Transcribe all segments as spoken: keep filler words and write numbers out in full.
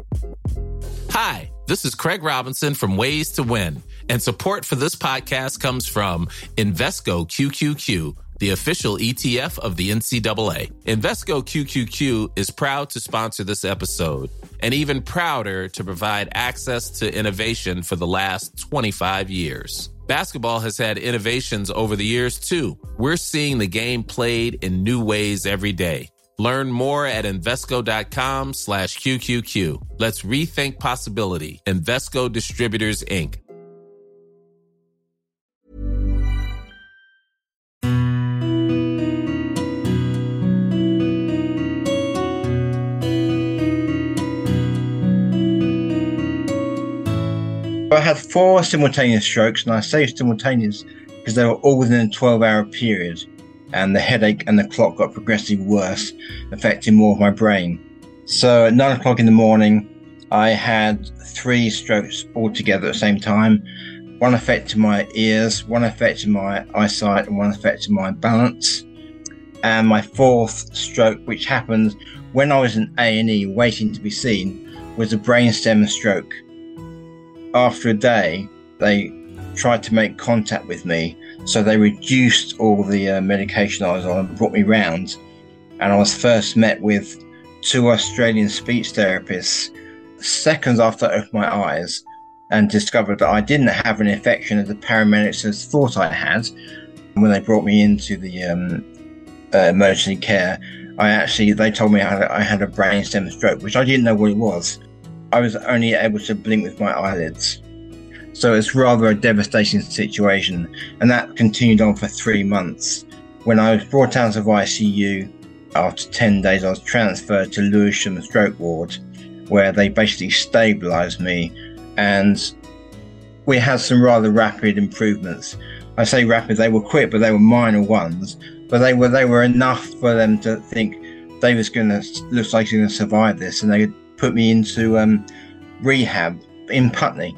Hi, this is Craig Robinson from Ways to Win, and support for this podcast comes from Invesco Q Q Q, the official E T F of the N C double A. Invesco Q Q Q is proud to sponsor this episode, and even prouder to provide access to innovation for the last twenty-five years. Basketball has had innovations over the years, too. We're seeing the game played in new ways every day. Learn more at Invesco.com slash QQQ. Let's rethink possibility. Invesco Distributors, Incorporated. I had four simultaneous strokes, and I say simultaneous because they were all within a twelve-hour period, and the headache and the clock got progressively worse, affecting more of my brain. So at nine o'clock in the morning, I had three strokes all together at the same time. One affected my ears, one affected my eyesight, and one affected my balance. And my fourth stroke, which happened when I was in A and E waiting to be seen, was a brainstem stroke. After a day, they tried to make contact with me, so they reduced all the uh, medication I was on and brought me round. And I was first met with two Australian speech therapists seconds after I opened my eyes and discovered that I didn't have an infection as the paramedics thought I had. When they brought me into the um, uh, emergency care, I actually they told me I had, I had a brainstem stroke, which I didn't know what it was. I was only able to blink with my eyelids. So it's rather a devastating situation. And that continued on for three months. When I was brought out of I C U, after ten days, I was transferred to Lewisham Stroke Ward, where they basically stabilised me. And we had some rather rapid improvements. I say rapid, they were quick, but they were minor ones. But they were they were enough for them to think they was going to, looks like he's going to survive this. And they put me into um, rehab in Putney.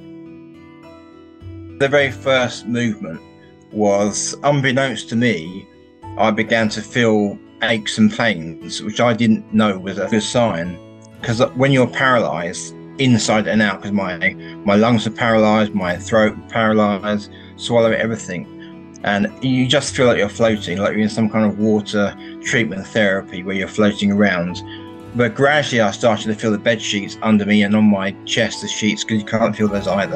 The very first movement was, unbeknownst to me, I began to feel aches and pains, which I didn't know was a good sign. Because when you're paralysed, inside and out, because my, my lungs are paralysed, my throat paralysed, swallow everything. And you just feel like you're floating, like you're in some kind of water treatment therapy where you're floating around. But gradually I started to feel the bed sheets under me and on my chest, the sheets, because you can't feel those either.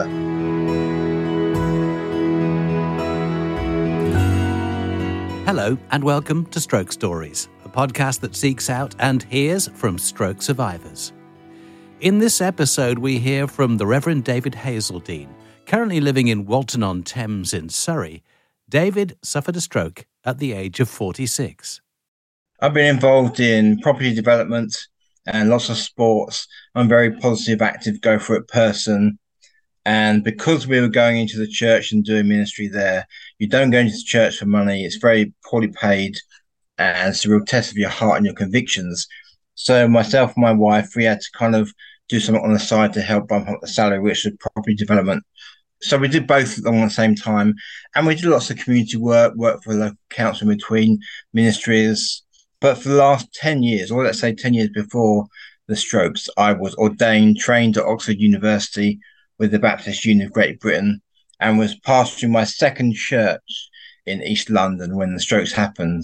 Hello and welcome to Stroke Stories, the podcast that seeks out and hears from stroke survivors. In this episode, we hear from the Reverend David Hazeldine. Currently living in Walton-on-Thames in Surrey, David suffered a stroke at the age of forty-six. I've been involved in property development and lots of sports. I'm a very positive, active, go-for-it person. And because we were going into the church and doing ministry there, you don't go into the church for money. It's very poorly paid, and it's a real test of your heart and your convictions. So myself and my wife, we had to kind of do something on the side to help bump up the salary, which was property development. So we did both along the same time. And we did lots of community work, work for the local council in between ministries. But for the last ten years, or let's say ten years before the strokes, I was ordained, trained at Oxford University with the Baptist Union of Great Britain, and was pastoring my second church in East London when the strokes happened.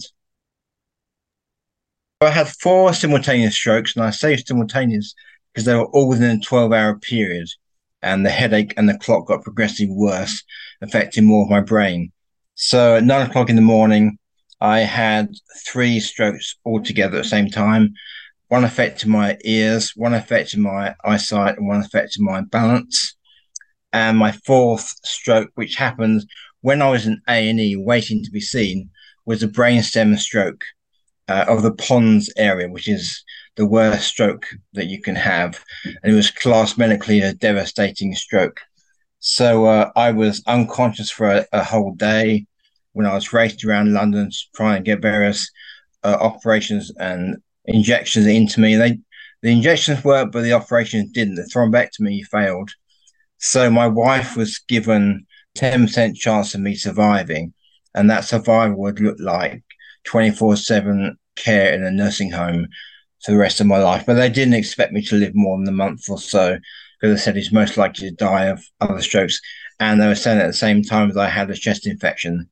I had four simultaneous strokes, and I say simultaneous because they were all within a twelve-hour period, and the headache and the clock got progressively worse, affecting more of my brain. So at nine o'clock in the morning, I had three strokes all together at the same time. One affected my ears, one affected my eyesight, and one affected my balance. And my fourth stroke, which happened when I was in A and E waiting to be seen, was a brainstem stroke uh, of the pons area, which is the worst stroke that you can have. And it was classed medically a devastating stroke. So uh, I was unconscious for a, a whole day when I was raced around London to try and get various uh, operations and injections into me. They, the injections worked, but the operations didn't. The thrombectomy failed. So my wife was given ten percent chance of me surviving, and that survival would look like twenty-four seven care in a nursing home. for the rest of my life. But they didn't expect me to live more than a month or so, because they said he's most likely to die of other strokes. And they were saying at the same time that I had a chest infection.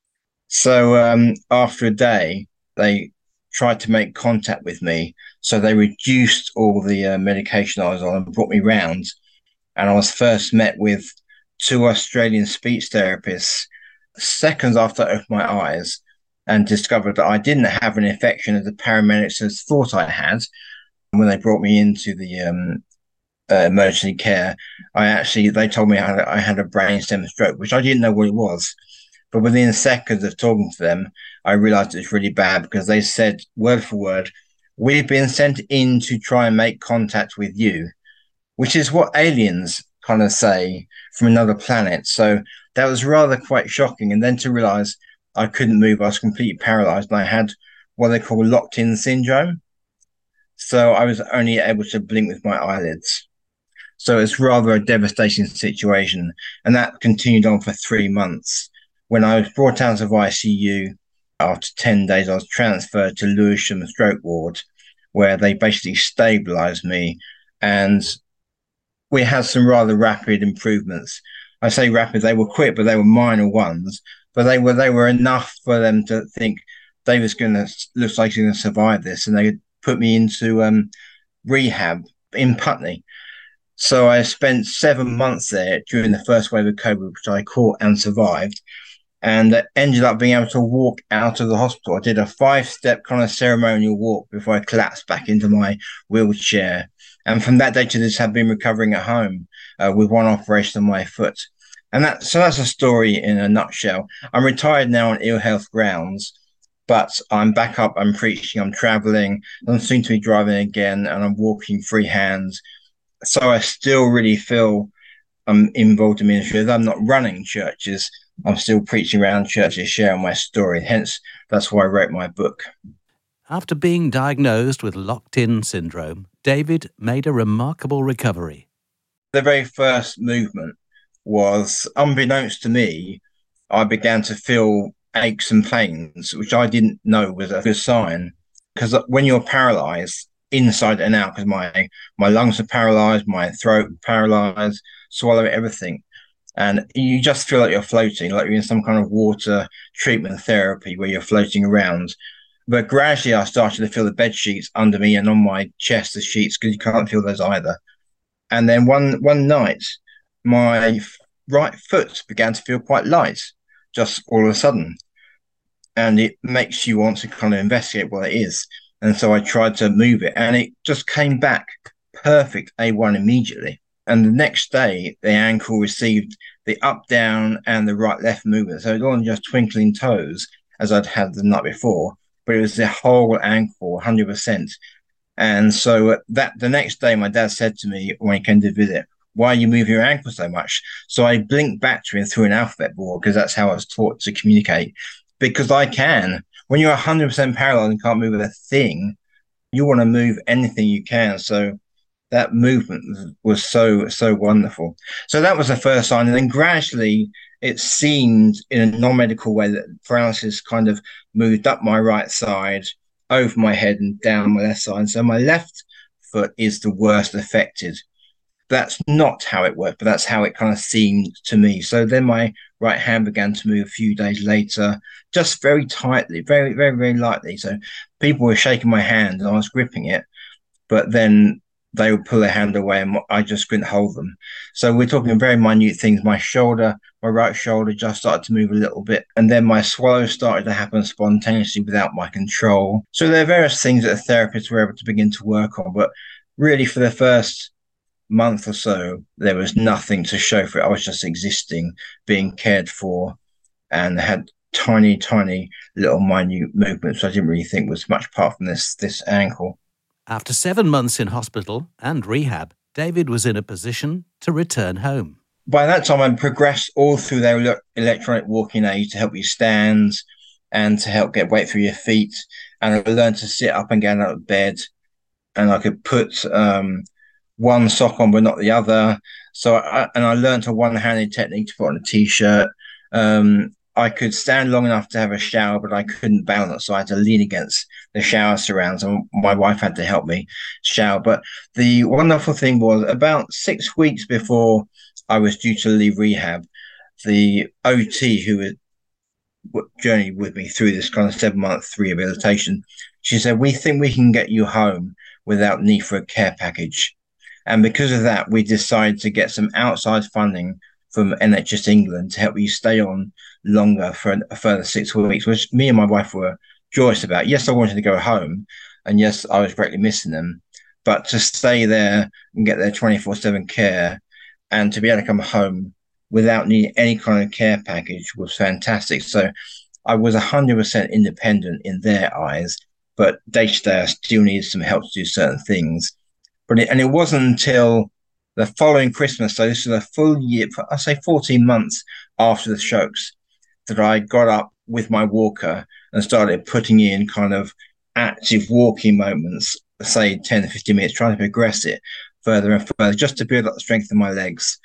So um, after a day, they tried to make contact with me. So they reduced all the uh, medication I was on and brought me round. And I was first met with two Australian speech therapists seconds after I opened my eyes and discovered that I didn't have an infection as the paramedics had thought I had. When they brought me into the um, uh, emergency care, I actually, they told me I had, I had a brainstem stroke, which I didn't know what it was. But within seconds of talking to them, I realized it was really bad, because they said word for word, "We've been sent in to try and make contact with you," which is what aliens kind of say from another planet. So that was rather quite shocking. And then to realize I couldn't move, I was completely paralyzed, and I had what they call locked-in syndrome. So I was only able to blink with my eyelids. So it's rather a devastating situation. And that continued on for three months. When I was brought out of I C U, after ten days, I was transferred to Lewisham Stroke Ward, where they basically stabilized me. And we had some rather rapid improvements. I say rapid, they were quick, but they were minor ones. But they were they were enough for them to think David's going to, looks like he's going to survive this. And they put me into um, rehab in Putney. So I spent seven months there during the first wave of COVID, which I caught and survived, and ended up being able to walk out of the hospital. I did a five-step kind of ceremonial walk before I collapsed back into my wheelchair. And from that day to this, I've been recovering at home uh, with one operation on my foot. And that, so that's a story in a nutshell. I'm retired now on ill health grounds, but I'm back up, I'm preaching, I'm traveling, I'm soon to be driving again, and I'm walking free hands. So I still really feel I'm involved in ministry. As I'm not running churches, I'm still preaching around churches, sharing my story. Hence, that's why I wrote my book. After being diagnosed with locked-in syndrome, David made a remarkable recovery. The very first movement was, unbeknownst to me, I began to feel aches and pains, which I didn't know was a good sign. Because when you're paralyzed, inside and out, because my, my lungs are paralyzed, my throat paralyzed, swallow everything. And you just feel like you're floating, like you're in some kind of water treatment therapy where you're floating around. But gradually I started to feel the bed sheets under me and on my chest, the sheets, because you can't feel those either. And then one one night, my right foot began to feel quite light, just all of a sudden. And it makes you want to kind of investigate what it is. And so I tried to move it, and it just came back perfect A one immediately. And the next day, the ankle received the up, down, and the right, left movement. So it wasn't just twinkling toes, as I'd had the night before, but it was the whole ankle, one hundred percent. And so that the next day, my dad said to me when he came to visit, "Why you move your ankle so much?" So I blinked back to him through an alphabet board, because that's how I was taught to communicate. Because I can. When you're one hundred percent paralyzed and can't move a thing, you want to move anything you can. So that movement was so, so wonderful. So that was the first sign. And then gradually it seemed in a non-medical way that paralysis kind of moved up my right side, over my head and down my left side. So my left foot is the worst affected. That's not how it worked, but that's how it kind of seemed to me. So then my right hand began to move a few days later, just very tightly, very, very, very lightly. So people were shaking my hand and I was gripping it, but then they would pull their hand away and I just couldn't hold them. So we're talking very minute things. My shoulder, my right shoulder just started to move a little bit. And then my swallow started to happen spontaneously without my control. So there are various things that therapists were able to begin to work on. But really for the first month or so, there was nothing to show for it. I was just existing, being cared for, and had tiny, tiny little minute movements I didn't really think was much apart from this, this ankle. After seven months in hospital and rehab, David was in a position to return home. By that time, I'd progressed all through their electronic walking aid to help you stand and to help get weight through your feet. And I learned to sit up and get out of bed. And I could put um, one sock on, but not the other. So, I, and I learned a one-handed technique to put on a T-shirt. Um, I could stand long enough to have a shower, but I couldn't balance, so I had to lean against the shower surrounds, and my wife had to help me shower. But the wonderful thing was, about six weeks before I was due to leave rehab, the O T who had journeyed with me through this kind of seven-month rehabilitation, she said, "We think we can get you home without need for a care package." And because of that, we decided to get some outside funding from N H S England to help you stay on longer for a further six weeks, which me and my wife were joyous about. Yes, I wanted to go home, and yes, I was greatly missing them, but to stay there and get their twenty-four seven care and to be able to come home without needing any kind of care package was fantastic. So I was one hundred percent independent in their eyes, but day to day I still needed some help to do certain things. But it, and it wasn't until the following Christmas, so this was a full year, I say fourteen months after the strokes, that I got up with my walker and started putting in kind of active walking moments, say ten to fifteen minutes, trying to progress it further and further, just to build up the strength of my legs.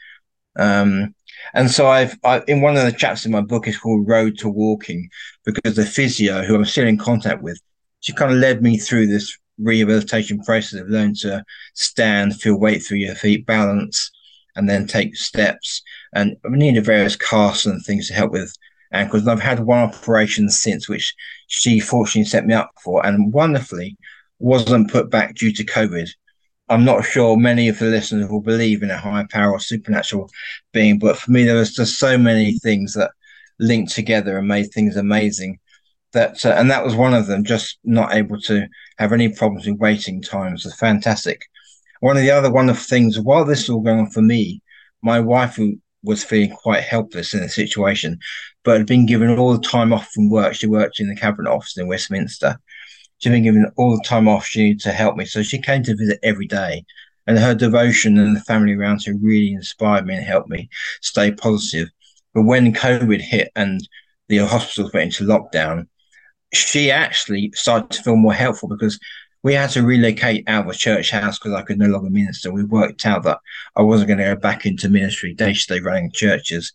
Um, and so I've, I, in one of the chapters in my book, is called Road to Walking, because the physio, who I'm still in contact with, she kind of led me through this rehabilitation process of learning to stand, feel weight through your feet, balance, and then take steps. And I needed various casts and things to help with ankles. And I've had one operation since, which she fortunately set me up for, and wonderfully wasn't put back due to COVID. I'm not sure many of the listeners will believe in a higher power or supernatural being, but for me, there was just so many things that linked together and made things amazing. That uh, and that was one of them. Just not able to have any problems with waiting times was fantastic. One of the other wonderful things, while this was all going on for me, my wife, who was feeling quite helpless in the situation, but had been given all the time off from work. She worked in the Cabinet Office in Westminster. She'd been given all the time off she needed to help me. So she came to visit every day. And her devotion and the family around her really inspired me and helped me stay positive. But when COVID hit and the hospitals went into lockdown, she actually started to feel more helpful, because we had to relocate out of a church house because I could no longer minister. We worked out that I wasn't going to go back into ministry day-to-day running churches.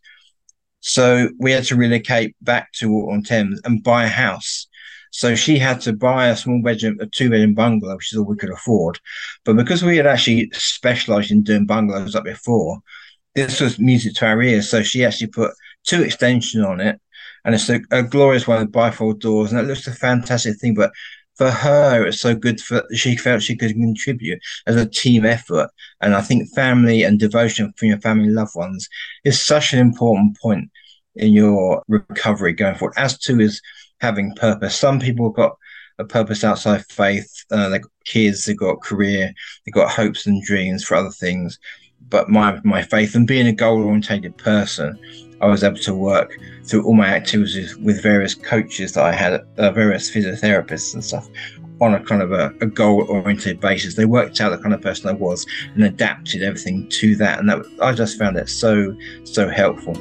So we had to relocate back to Walton-on-Thames and buy a house. So she had to buy a small bedroom, a two-bedroom bungalow, which is all we could afford. But because we had actually specialised in doing bungalows up before, this was music to our ears. So she actually put two extensions on it, and it's a, a glorious one with bifold doors, and it looks a fantastic thing. But for her, it's so good for she felt she could contribute as a team effort. And I think family and devotion from your family and loved ones is such an important point in your recovery going forward, as too is having purpose. Some people have got a purpose outside faith. Uh, they've got kids, they've got career, they've got hopes and dreams for other things. But my my faith and being a goal-orientated person, I was able to work through all my activities with various coaches that I had, uh, various physiotherapists and stuff, on a kind of a, a goal-oriented basis. They worked out the kind of person I was and adapted everything to that. And that I just found it so, so helpful.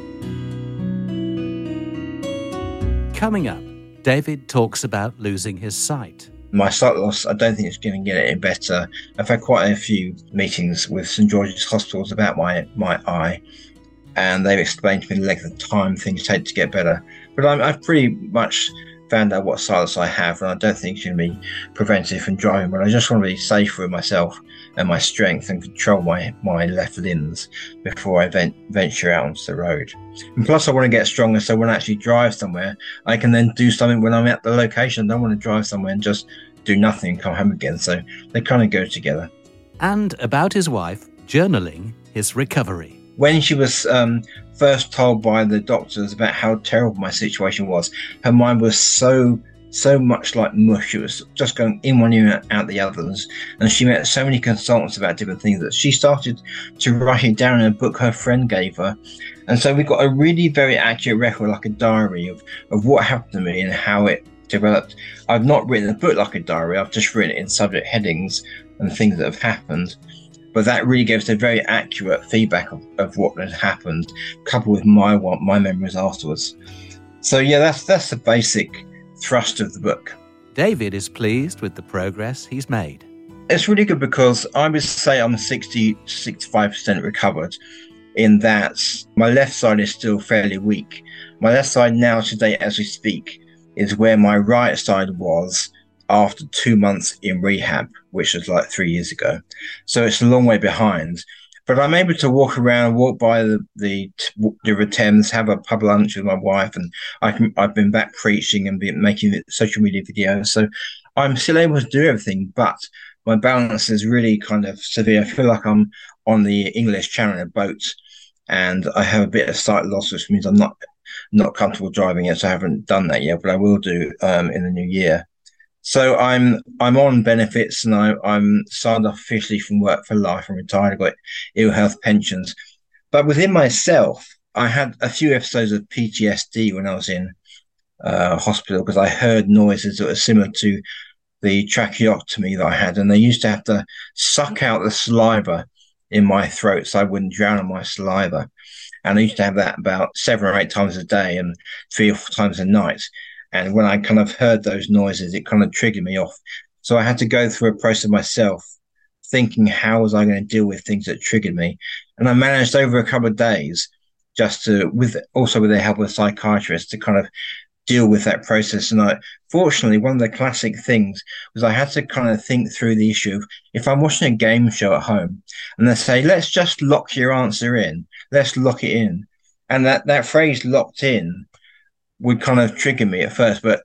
Coming up, David talks about losing his sight. My sight loss, I don't think it's going to get any better. I've had quite a few meetings with St George's Hospitals about my, my eye, and they've explained to me the length of time things take to get better. But I'm, I've pretty much found out what sight loss I have, and I don't think it's going to be preventive from driving, but I just want to be safe with myself and my strength and control my, my left limbs before I vent, venture out onto the road. And plus, I want to get stronger, so when I actually drive somewhere, I can then do something when I'm at the location. I don't want to drive somewhere and just do nothing and come home again. So they kind of go together. And about his wife journaling his recovery. When she was um, first told by the doctors about how terrible my situation was, her mind was so, so much like mush. It was just going in one ear and out the others. And she met so many consultants about different things that she started to write it down in a book her friend gave her. And so we got a really very accurate record, like a diary of, of what happened to me and how it developed. I've not written a book like a diary. I've just written it in subject headings and things that have happened. But that really gave us a very accurate feedback of, of what had happened, coupled with my my memories afterwards. So yeah, that's that's the basic thrust of the book. David is pleased with the progress he's made. It's really good because I would say I'm sixty, sixty-five percent recovered. in that my left side is still fairly weak. My left side now, today, as we speak, is where my right side was after two months in rehab, which was like three years ago. So it's a long way behind. But I'm able to walk around, walk by the the, the River Thames, have a pub lunch with my wife, and I can, I've been back preaching and been making social media videos. So I'm still able to do everything, but my balance is really kind of severe. I feel like I'm on the English Channel in a boat, and I have a bit of sight loss, which means I'm not not comfortable driving it. So I haven't done that yet, but I will do um, in the new year. So I'm I'm on benefits, and I, I'm signed off officially from work for life. I'm retired. I've got ill health pensions. But within myself, I had a few episodes of P T S D when I was in uh, hospital, because I heard noises that were similar to the tracheotomy that I had. And they used to have to suck out the saliva in my throat so I wouldn't drown on my saliva. And I used to have that about seven or eight times a day and three or four times a night. And when I kind of heard those noises, it kind of triggered me off. So I had to go through a process myself, thinking how was I going to deal with things that triggered me. And I managed over a couple of days, just to, with also with the help of a psychiatrist, to kind of deal with that process. And I, fortunately, one of the classic things was I had to kind of think through the issue of, if I'm watching a game show at home and they say, let's just lock your answer in, let's lock it in. And that, that phrase locked in would kind of trigger me at first, but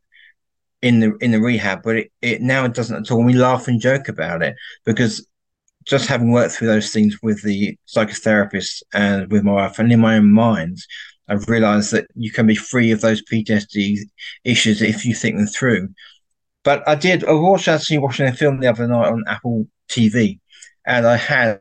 in the in the rehab, but it, it now it doesn't at all. We laugh and joke about it, because just having worked through those things with the psychotherapist and with my wife and in my own mind, I've realized that you can be free of those P T S D issues if you think them through. But I did, I was actually watching a film the other night on Apple T V, and I had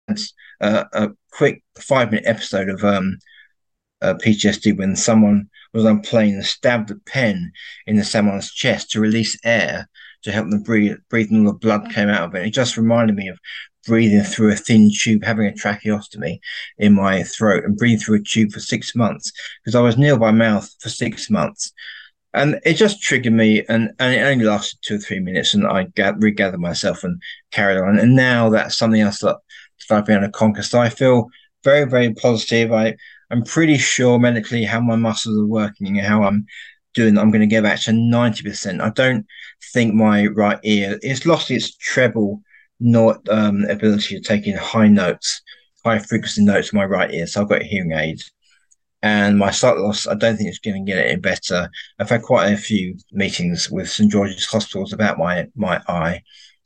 uh, a quick five minute episode of um, uh, P T S D when someone was on a plane and stabbed a pen into someone's chest to release air to help them breathe, breathe, and all the blood came out of it. It just reminded me of breathing through a thin tube, having a tracheostomy in my throat, and breathing through a tube for six months because I was nil by mouth for six months. And it just triggered me, and, and it only lasted two or three minutes, and I got, regathered myself and carried on. And now that's something else that, that I've been able to conquer. So I feel very, very positive. I, I'm pretty sure medically how my muscles are working and how I'm doing. I'm going to get back to ninety percent. I don't think my right ear, it's lost its treble note um, ability to take in high notes, high frequency notes in my right ear. So I've got a hearing aid. And my sight loss, I don't think it's going to get any better. I've had quite a few meetings with St George's Hospitals about my, my eye,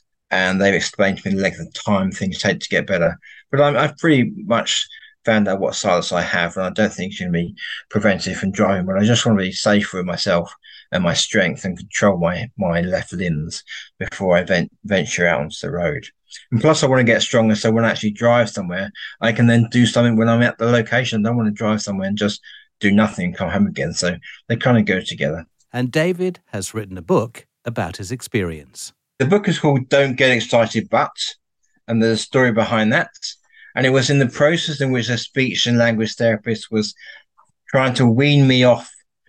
and they've explained to me the length of time things take to get better. But I'm, I've pretty much found out what sight loss I have, and I don't think it's going to be preventive from driving, but I just want to be safe with myself and my strength and control my, my left limbs before I vent, venture out onto the road. And plus, I want to get stronger, so when I actually drive somewhere, I can then do something when I'm at the location. I don't want to drive somewhere and just do nothing and come home again. So they kind of go together. And David has written a book about his experience. The book is called Don't Get Excited But, and there's a story behind that. And it was in the process in which a speech and language therapist was trying to wean me off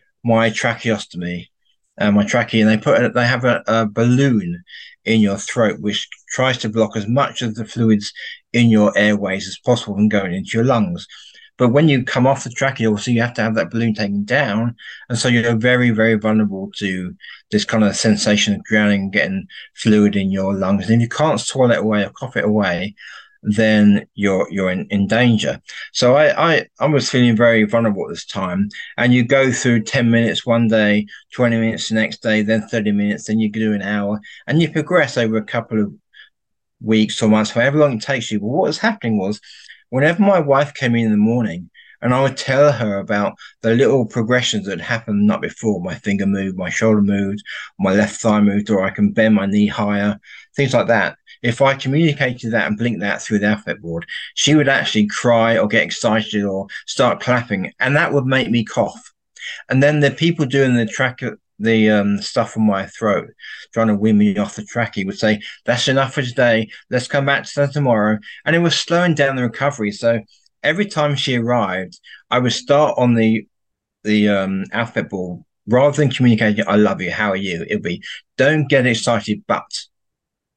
my tracheostomy, uh, my trachea, and they put a, they have a, a balloon in your throat which tries to block as much of the fluids in your airways as possible from going into your lungs. But when you come off the trachea, also you have to have that balloon taken down, and so you're very, very vulnerable to this kind of sensation of drowning, getting fluid in your lungs. And if you can't swallow it away or cough it away, then you're you're in, in danger. So I, I I was feeling very vulnerable at this time. And you go through ten minutes one day, twenty minutes the next day, then thirty minutes, then you do an hour, and you progress over a couple of weeks or months, however long it takes you. But what was happening was, whenever my wife came in in the morning, and I would tell her about the little progressions that happened the night before, my finger moved, my shoulder moved, my left thigh moved, or I can bend my knee higher, things like that. If I communicated that and blinked that through the alphabet board, she would actually cry or get excited or start clapping, and that would make me cough. And then the people doing the track, the um, stuff on my throat, trying to wean me off the trachea, would say, "That's enough for today. Let's come back to that tomorrow." And it was slowing down the recovery. So every time she arrived, I would start on the the um, alphabet board. Rather than communicating, "I love you, how are you?" It would be, "Don't get excited, but."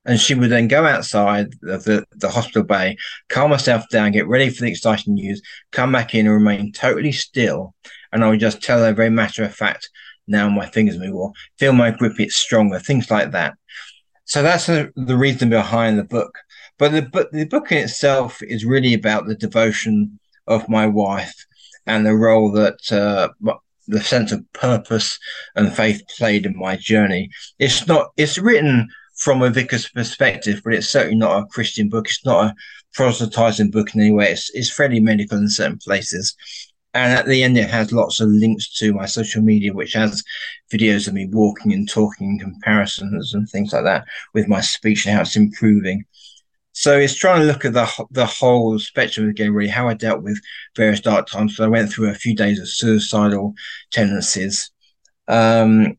And she would then go outside of the, the hospital bay, calm herself down, get ready for the exciting news, come back in and remain totally still. And I would just tell her very matter of fact, now my fingers move, or feel my grip, it's stronger, things like that. So that's the, the reason behind the book. But the, but the book in itself is really about the devotion of my wife and the role that uh, the sense of purpose and faith played in my journey. It's not, it's written from a vicar's perspective, but it's certainly not a Christian book. It's not a proselytizing book in any way. It's, it's fairly medical in certain places. And at the end, it has lots of links to my social media, which has videos of me walking and talking, comparisons and things like that with my speech and how it's improving. So it's trying to look at the the whole spectrum again, really, how I dealt with various dark times. So I went through a few days of suicidal tendencies, um,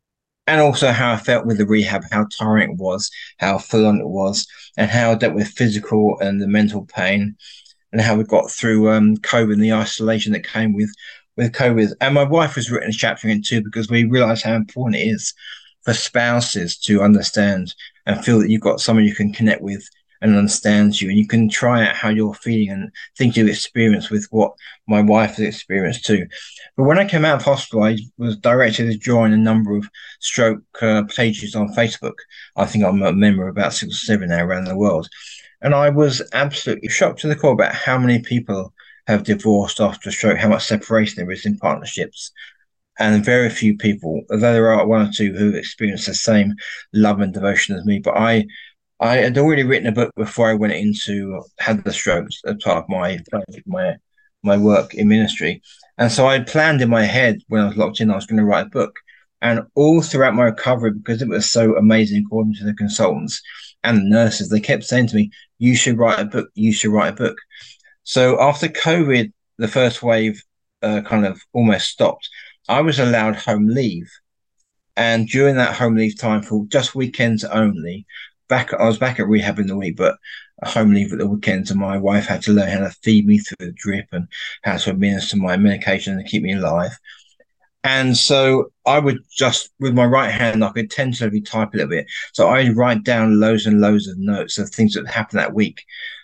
and also how I felt with the rehab, how tiring it was, how full on it was, and how I dealt with physical and the mental pain, and how we got through um, COVID and the isolation that came with, with COVID. And my wife has written a chapter in it too, because we realised how important it is for spouses to understand and feel that you've got someone you can connect with and understands you, and you can try out how you're feeling and things you've experienced with what my wife has experienced too. But when I came out of hospital, I was directed to join a number of stroke uh, pages on Facebook. I think I'm a member of about six or seven now around the world. And I was absolutely shocked to the core about how many people have divorced after a stroke, how much separation there is in partnerships. And very few people, although there are one or two who have experienced the same love and devotion as me, but I I had already written a book before I went into, had the strokes as part of my, my, my work in ministry. And so I had planned in my head when I was locked in, I was going to write a book. And all throughout my recovery, because it was so amazing, according to the consultants and the nurses, they kept saying to me, you should write a book, you should write a book. So after COVID, the first wave uh, kind of almost stopped, I was allowed home leave. And during that home leave time, for just weekends only, Back, I was back at rehab in the week, but home leave at the weekends, and my wife had to learn how to feed me through the drip and how to administer my medication to keep me alive. And so I would just, with my right hand, I could tentatively type a little bit. So I'd write down loads and loads of notes of things that happened that week.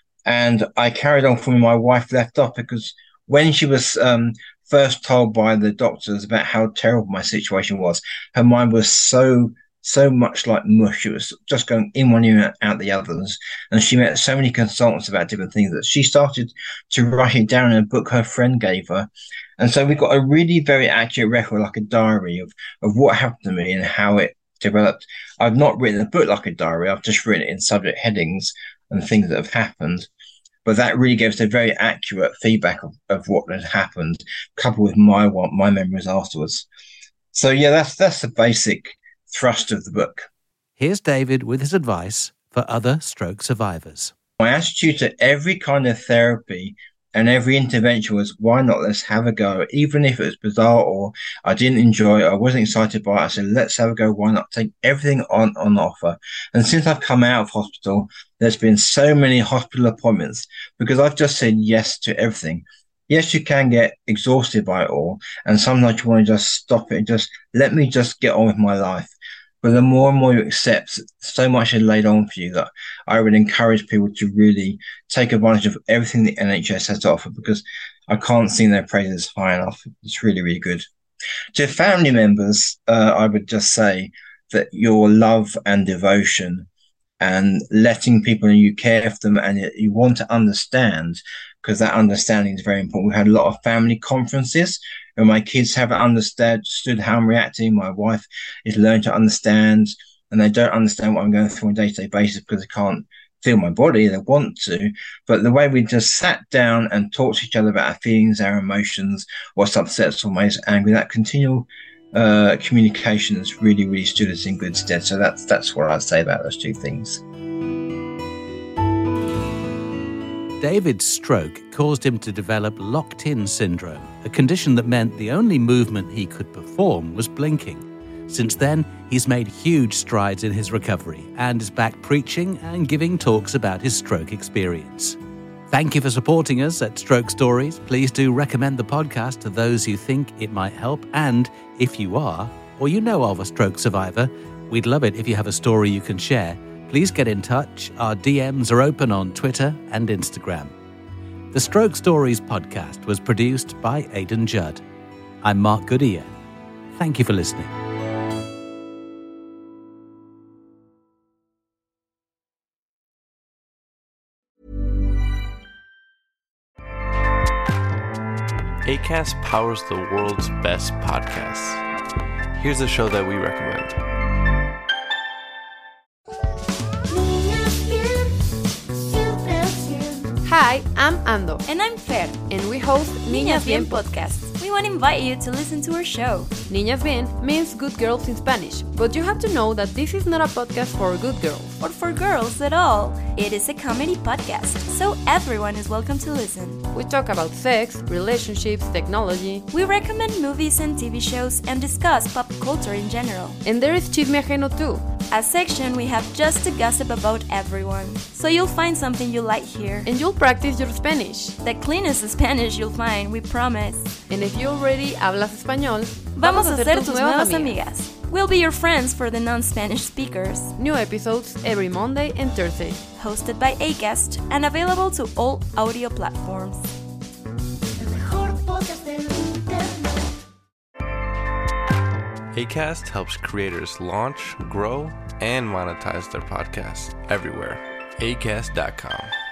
And I carried on from where my wife left off, because when she was um, first told by the doctors about how terrible my situation was, her mind was so so much like mush. It was just going in one ear and out the others. And she met so many consultants about different things that she started to write it down in a book her friend gave her. And so we got a really very accurate record, like a diary of, of what happened to me and how it developed. I've not written a book like a diary. I've just written it in subject headings and things that have happened. But that really gives a very accurate feedback of, of what had happened, coupled with my my memories afterwards. So yeah, that's that's the basic thrust of the book. Here's David with his advice for other stroke survivors. My attitude to every kind of therapy and every intervention was, why not? Let's have a go. Even if it was bizarre or I didn't enjoy it, I wasn't excited by it, I said, let's have a go. Why not? Take everything on, on offer. And since I've come out of hospital, there's been so many hospital appointments because I've just said yes to everything. Yes, you can get exhausted by it all. And sometimes you want to just stop it and just let me just get on with my life. But the more and more you accept, so much is laid on for you that I would encourage people to really take advantage of everything the N H S has to offer, because I can't sing their praises high enough. It's really, really good. To family members, uh, I would just say that your love and devotion and letting people know you care for them and you want to understand, because that understanding is very important. We had a lot of family conferences where my kids haven't understood how I'm reacting. My wife is learning to understand, and they don't understand what I'm going through on a day-to-day basis because they can't feel my body. They want to, but the way we just sat down and talked to each other about our feelings, our emotions, what's upset us, what makes us angry, that continual uh, communication has really, really stood us in good stead. So that's that's what I'd say about those two things. David's stroke caused him to develop locked-in syndrome, a condition that meant the only movement he could perform was blinking. Since then, he's made huge strides in his recovery and is back preaching and giving talks about his stroke experience. Thank you for supporting us at Stroke Stories. Please do recommend the podcast to those who think it might help. And if you are, or you know of a stroke survivor, we'd love it if you have a story you can share. Please get in touch. Our D Ms are open on Twitter and Instagram. The Stroke Stories podcast was produced by Aidan Judd. I'm Mark Goodyear. Thank you for listening. Acast powers the world's best podcasts. Here's a show that we recommend. Hi, I'm Ando. And I'm Fer. And we host Niñas Bien Podcast. We want to invite you to listen to our show. Niñas Bien means good girls in Spanish, but you have to know that this is not a podcast for good girls. Or for girls at all. It is a comedy podcast, so everyone is welcome to listen. We talk about sex, relationships, technology. We recommend movies and T V shows and discuss pop culture in general. And there is Chisme Ajeno too. A section we have just to gossip about everyone. So you'll find something you like here. And you'll practice your Spanish. The cleanest Spanish you'll find, we promise. And if you already hablas español, vamos a ser tus nuevas amigas. We'll be your friends for the non-Spanish speakers. New episodes every Monday and Thursday. Hosted by Acast and available to all audio platforms. Acast helps creators launch, grow, and monetize their podcasts everywhere. acast dot com.